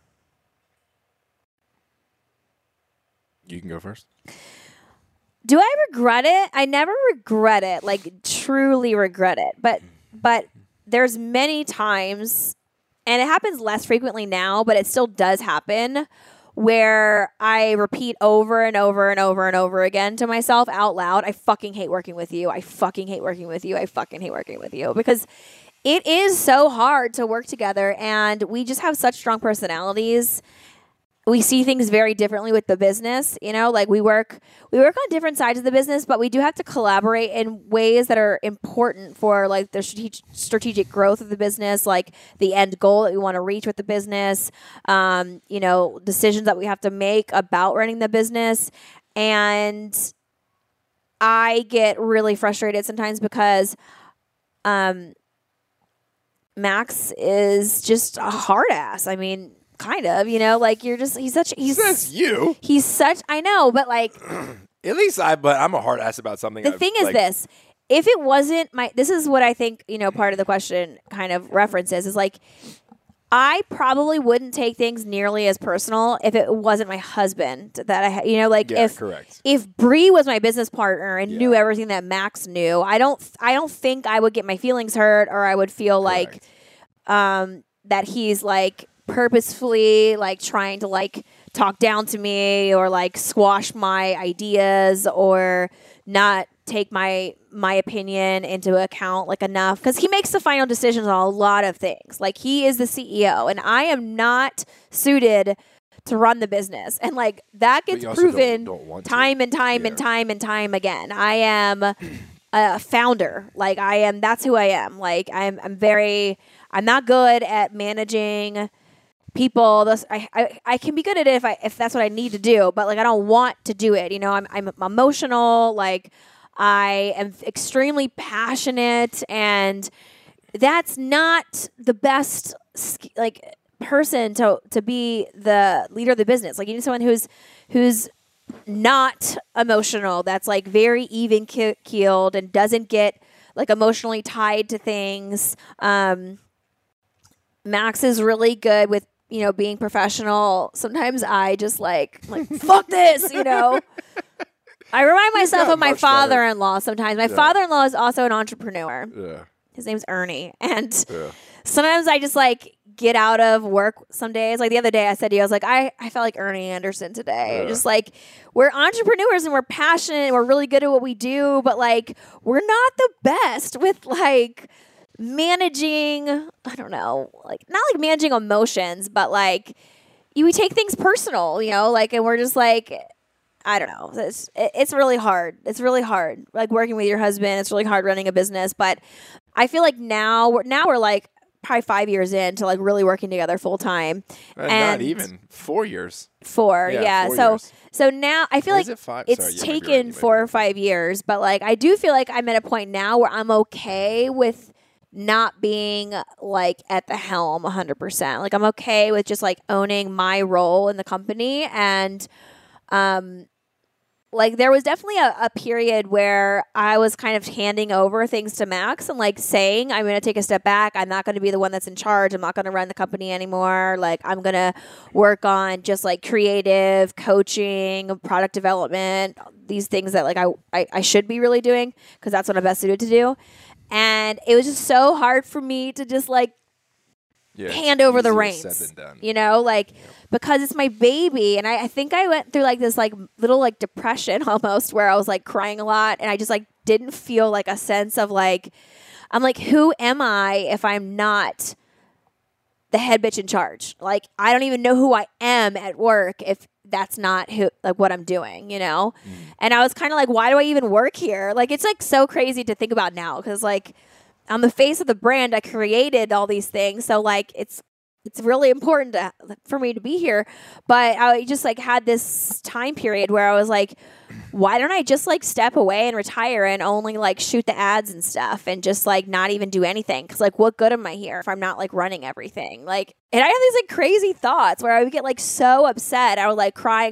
You can go first. Do I regret it? I never regret it, like truly regret it. But there's many times, and it happens less frequently now, but it still does happen, where I repeat over and over and over and over again to myself out loud, I fucking hate working with you. I fucking hate working with you. I fucking hate working with you. Because it is so hard to work together, and we just have such strong personalities. We see things very differently with the business, you know, like we work on different sides of the business, but we do have to collaborate in ways that are important for like the strategic growth of the business, like the end goal that we want to reach with the business, you know, decisions that we have to make about running the business. And I get really frustrated sometimes because Max is just a hard ass. I mean, kind of, you know, like That's you. He's such, I know, but like. At least I'm a hard ass about something. The thing is this, if it wasn't this is what I think, you know, part of the question kind of references is like, I probably wouldn't take things nearly as personal if it wasn't my husband that you know, like if Bree was my business partner and knew everything that Max knew, I don't think I would get my feelings hurt, or I would feel like, that he's like purposefully like trying to like talk down to me or like squash my ideas or not take my opinion into account like enough, because he makes the final decisions on a lot of things. Like he is the CEO and I am not suited to run the business, and like that gets proven time and time and time and time again. I am a founder. Like that's who I am. Like I'm not good at managing people. I can be good at it if that's what I need to do, but like I don't want to do it. You know, I'm emotional. Like I am extremely passionate, and that's not the best like person to be the leader of the business. Like you need someone who's not emotional. That's like very even keeled and doesn't get like emotionally tied to things. Max is really good with, you know, being professional. Sometimes I just like fuck this, you know. I remind myself of my father-in-law sometimes. My father-in-law is also an entrepreneur. Yeah. His name's Ernie. And sometimes I just like get out of work some days. Like the other day I said to you, I was like, I felt like Ernie Anderson today. Just like we're entrepreneurs and we're passionate and we're really good at what we do, but like we're not the best with like managing, I don't know, like not like managing emotions, but like we take things personal, you know, like, and we're just like, I don't know. It's really hard. It's really hard. Like working with your husband, it's really hard running a business. But I feel like now we're like probably 5 years into like really working together full time. And not even 4 years. 4, yeah. 4 years. So now I feel like it's Sorry, taken 4 or 5 years, but like I do feel like I'm at a point now where I'm okay with not being like at the helm 100%. Like I'm okay with just like owning my role in the company. And like there was definitely a period where I was kind of handing over things to Max and like saying, I'm going to take a step back. I'm not going to be the one that's in charge. I'm not going to run the company anymore. Like I'm going to work on just like creative coaching, product development, these things that like I should be really doing because that's what I'm best suited to do. And it was just so hard for me to just like hand over the reins, you know, like because it's my baby. And I think I went through like this like little like depression almost where I was like crying a lot and I just like didn't feel like a sense of like, I'm like, who am I if I'm not the head bitch in charge? Like, I don't even know who I am at work if that's not who, like what I'm doing, you know? And I was kind of like, why do I even work here? Like, it's like so crazy to think about now because like I'm the face of the brand. I created all these things. So like, it's really important for me to be here. But I just like had this time period where I was like, why don't I just like step away and retire and only like shoot the ads and stuff and just like not even do anything? Because like, what good am I here if I'm not like running everything? Like, and I have these like crazy thoughts where I would get like so upset. I would like cry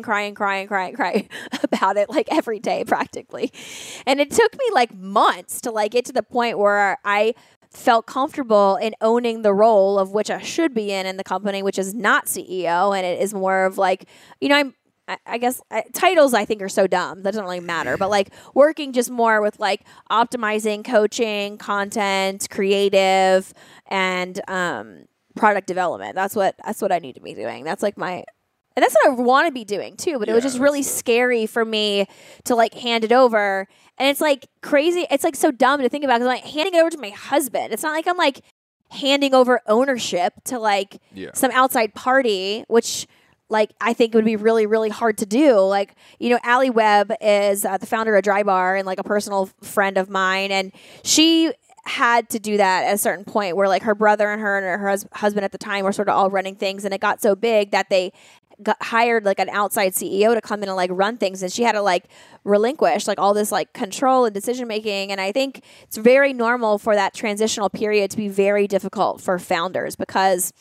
about it like every day practically. And it took me like months to like get to the point where I felt comfortable in owning the role of which I should be in the company, which is not CEO. And it is more of like, you know, I guess titles I think are so dumb. That doesn't really matter. But like working just more with like optimizing, coaching, content, creative, and product development. That's what I need to be doing. That's like and that's what I want to be doing too. But it was just really scary for me to like hand it over. And it's like crazy. It's like so dumb to think about because I'm like handing it over to my husband. It's not like I'm like handing over ownership to like some outside party, which like I think it would be really, really hard to do. Like, you know, Allie Webb is the founder of Dry Bar and like a personal friend of mine. And she had to do that at a certain point where like her brother and her husband at the time were sort of all running things. And it got so big that they hired like an outside CEO to come in and like run things. And she had to like relinquish like all this like control and decision making. And I think it's very normal for that transitional period to be very difficult for founders because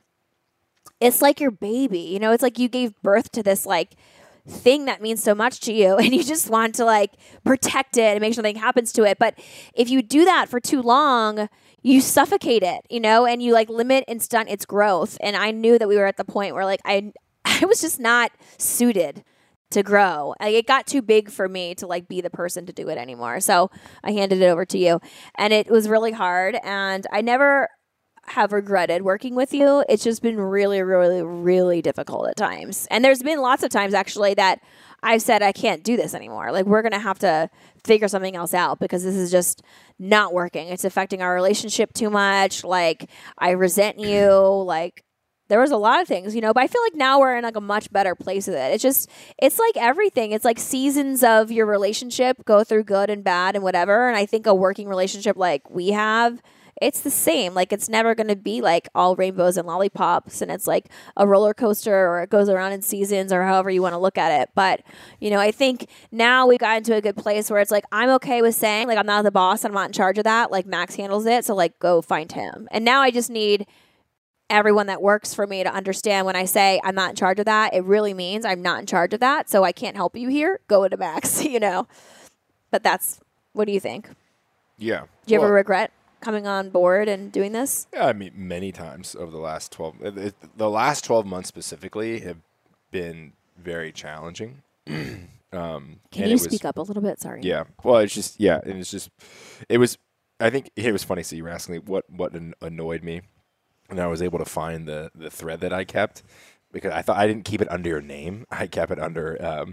it's like your baby, you know, it's like you gave birth to this like thing that means so much to you and you just want to like protect it and make sure nothing happens to it. But if you do that for too long, you suffocate it, you know, and you like limit and stunt its growth. And I knew that we were at the point where like I was just not suited to grow. Like, it got too big for me to like be the person to do it anymore. So I handed it over to you and it was really hard. And I never have regretted working with you. It's just been really, really, really difficult at times. And there's been lots of times actually that I've said, I can't do this anymore. Like, we're going to have to figure something else out because this is just not working. It's affecting our relationship too much. Like, I resent you. Like, there was a lot of things, you know, but I feel like now we're in like a much better place with it. It's like everything. It's like seasons of your relationship go through good and bad and whatever. And I think a working relationship like we have, it's the same. Like, it's never going to be like all rainbows and lollipops and it's like a roller coaster or it goes around in seasons or however you want to look at it. But, you know, I think now we got into a good place where it's like, I'm okay with saying like, I'm not the boss. I'm not in charge of that. Like, Max handles it. So like, go find him. And now I just need everyone that works for me to understand when I say I'm not in charge of that, it really means I'm not in charge of that. So I can't help you here. Go to Max, you know. But what do you think? Yeah. Do you ever regret coming on board and doing this? Yeah, I mean, many times over the last 12 months specifically have been very challenging. Can you speak up a little bit? Sorry. Yeah. Well, it's just, yeah. And it's just, it was, I think it was funny. So you were asking me what annoyed me. And I was able to find the thread that I kept because I thought I didn't keep it under your name. I kept it under,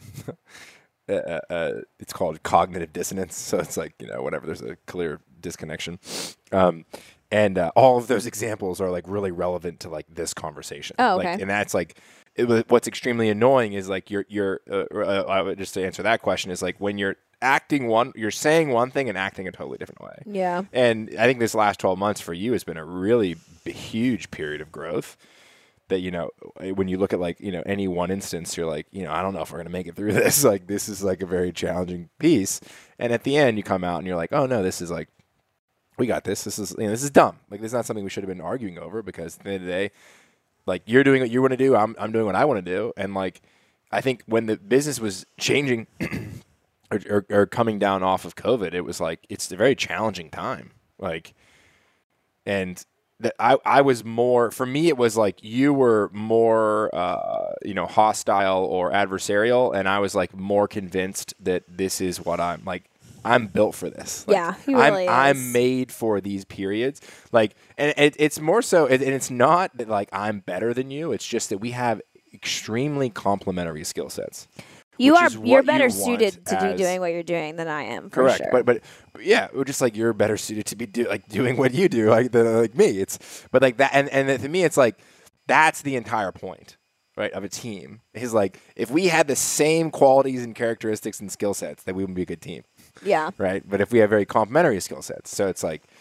it's called cognitive dissonance. So it's like, whatever, there's a clear disconnection. And all of those examples are like really relevant to like this conversation. Oh, okay. Like, and that's like, what's extremely annoying is like just to answer that question is like when you're you're saying one thing and acting a totally different way. Yeah. And I think this last 12 months for you has been a really huge period of growth that, when you look at like, any one instance, you're like, I don't know if we're going to make it through this. Like, this is like a very challenging piece. And at the end you come out and you're like, oh no, this is like, we got this. This is, this is dumb. Like, this is not something we should have been arguing over because at the end of the day, like, you're doing what you want to do. I'm doing what I want to do. And like, I think when the business was changing or coming down off of COVID, it was like, it's a very challenging time. Like, and that I was more, for me, it was like you were more, hostile or adversarial. And I was like more convinced that this is what I'm built for this. Like, yeah, he really is. I'm made for these periods. Like, and it's more so, and it's not that like I'm better than you. It's just that we have extremely complementary skill sets. You're better suited to be doing what you're doing than I am. For correct, sure. but yeah, we're just like you're better suited to be doing what you do than like me. But like that, and to me, it's like that's the entire point. Right, of a team is like if we had the same qualities and characteristics and skill sets, then we would be a good team. Yeah. Right, but if we have very complementary skill sets, so it's like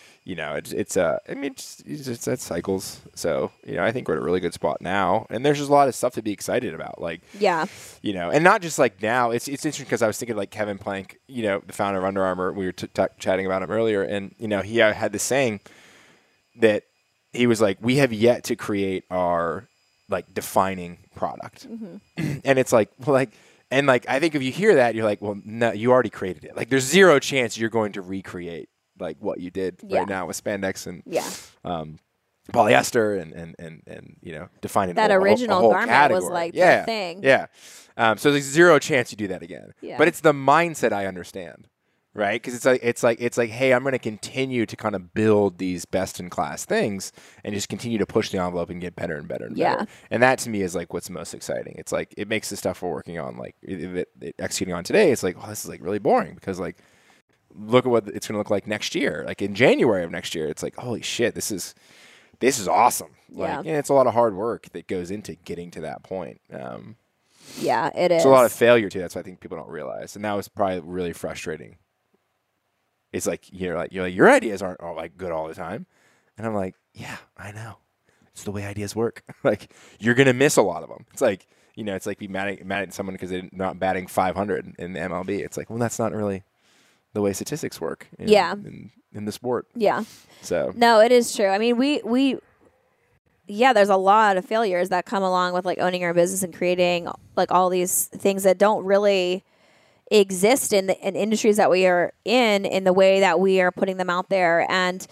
it's cycles. So I think we're at a really good spot now, and there's just a lot of stuff to be excited about. Like and not just like now. It's interesting because I was thinking like Kevin Plank, the founder of Under Armour. We were chatting about him earlier, and he had this saying that he was like, we have yet to create our like defining product. Mm-hmm. And it's like, and like, I think if you hear that, you're like, well, no, you already created it. Like there's zero chance you're going to recreate like what you did right now with spandex and polyester and defining that original whole garment category. Was like the thing. Yeah. So there's zero chance you do that again. Yeah. But it's the mindset I understand. Right, because it's like, hey, I'm going to continue to kind of build these best-in-class things and just continue to push the envelope and get better and better and better. And that to me is like what's most exciting. It's like it makes the stuff we're working on, like executing on today. It's like, oh, this is like really boring because like look at what it's going to look like next year. Like in January of next year, it's like, holy shit, this is awesome. Like, and it's a lot of hard work that goes into getting to that point. Yeah, it is. There's a lot of failure too. That's what I think people don't realize, and that was probably really frustrating. It's like you're like your ideas aren't all like good all the time, and I'm like, yeah, I know. It's the way ideas work. Like you're gonna miss a lot of them. It's like it's like be mad at someone because they're not batting 500 in the MLB. It's like, well, that's not really the way statistics work. In the sport. Yeah. So no, it is true. I mean, we there's a lot of failures that come along with like owning our business and creating like all these things that don't really exist in industries that we are in the way that we are putting them out there. And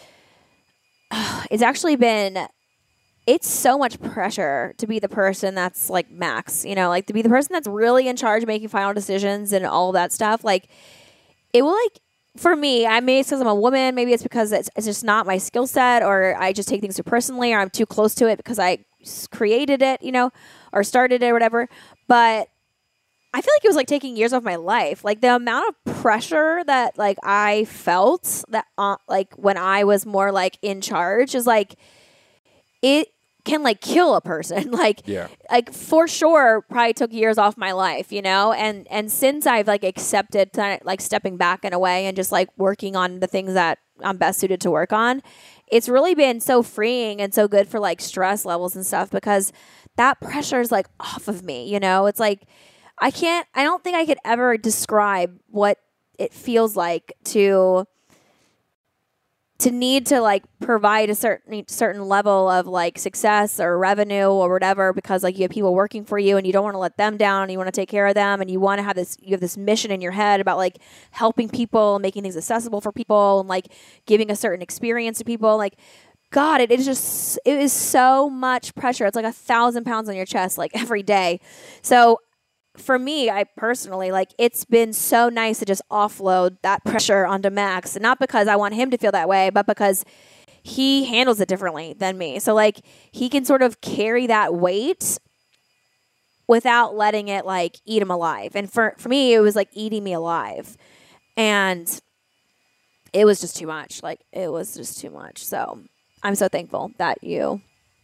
it's so much pressure to be the person that's like Max, like to be the person that's really in charge of making final decisions and all that stuff. Like it will like, for me, maybe it's because I'm a woman, maybe it's because it's just not my skill set, or I just take things too personally, or I'm too close to it because I created it, or started it or whatever. But I feel like it was like taking years off my life. Like the amount of pressure that like I felt that like when I was more like in charge is like it can like kill a person. Like for sure probably took years off my life, and since I've like accepted like stepping back in a way and just like working on the things that I'm best suited to work on, it's really been so freeing and so good for like stress levels and stuff because that pressure is like off of me, it's like I don't think I could ever describe what it feels like to need to like provide a certain level of like success or revenue or whatever because like you have people working for you and you don't want to let them down and you want to take care of them and you want to have this mission in your head about like helping people, making things accessible for people and like giving a certain experience to people. Like, God, it is so much pressure. It's like 1,000 pounds on your chest like every day. So for me, I personally, like, it's been so nice to just offload that pressure onto Max. And not because I want him to feel that way, but because he handles it differently than me. So, like, he can sort of carry that weight without letting it, like, eat him alive. And for me, it was, like, eating me alive. And it was just too much. Like, it was just too much. So I'm so thankful that you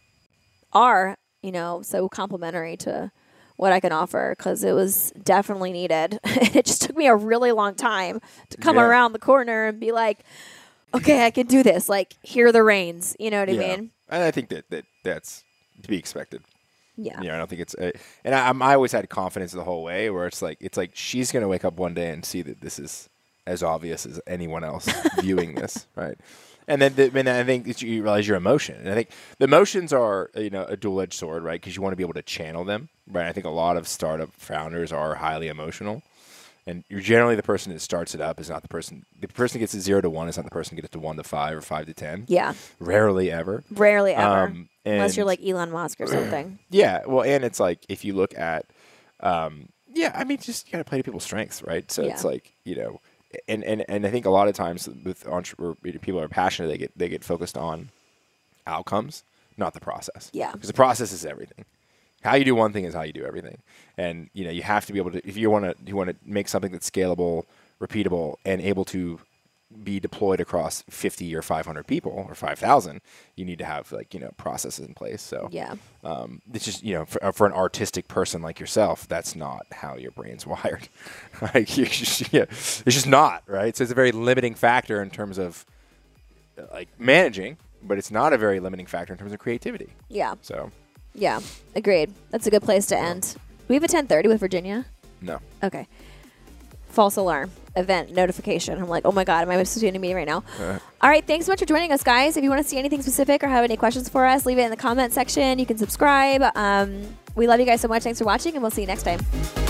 are, you know, so complimentary to what I can offer, because it was definitely needed. It just took me a really long time to come around the corner and be like, okay, I can do this. Like, here are the reins. You know what I mean? And I think that's to be expected. Yeah. You know, I don't think it's and I always had confidence the whole way, where it's like she's going to wake up one day and see that this is as obvious as anyone else viewing this, right? And then I think that you realize your emotion. And I think the emotions are, you know, a dual-edged sword, right? Because you want to be able to channel them, right? I think a lot of startup founders are highly emotional. And you're generally the person that starts it up is not the person. The person that gets it 0 to 1 is not the person that gets it to 1 to 5 or 5 to 10. Yeah. Rarely ever. Unless you're like Elon Musk or something. Yeah. Well, and it's like, if you look at, I mean, just you got to play to people's strengths, right? So it's like, you know, and I think a lot of times with people are passionate, they get focused on outcomes, not the process. Yeah. Because the process is everything. How you do one thing is how you do everything. And, you know, you have to be able to, if you want to make something that's scalable, repeatable, and able to be deployed across 50 or 500 people or 5,000, you need to have, like, you know, processes in place. So it's just, you know, for an artistic person like yourself, that's not how your brain's wired. Like, it's just not, right? So it's a very limiting factor in terms of, like, managing, but it's not a very limiting factor in terms of creativity. Yeah. So. Yeah, agreed. That's a good place to end. Do we have a 10:30 with Virginia? No. Okay. False alarm. Event notification. I'm like, oh my God, am I supposed to be in a meeting right now? All right, thanks so much for joining us, guys. If you want to see anything specific or have any questions for us, leave it in the comment section. You can subscribe. We love you guys so much. Thanks for watching, and we'll see you next time.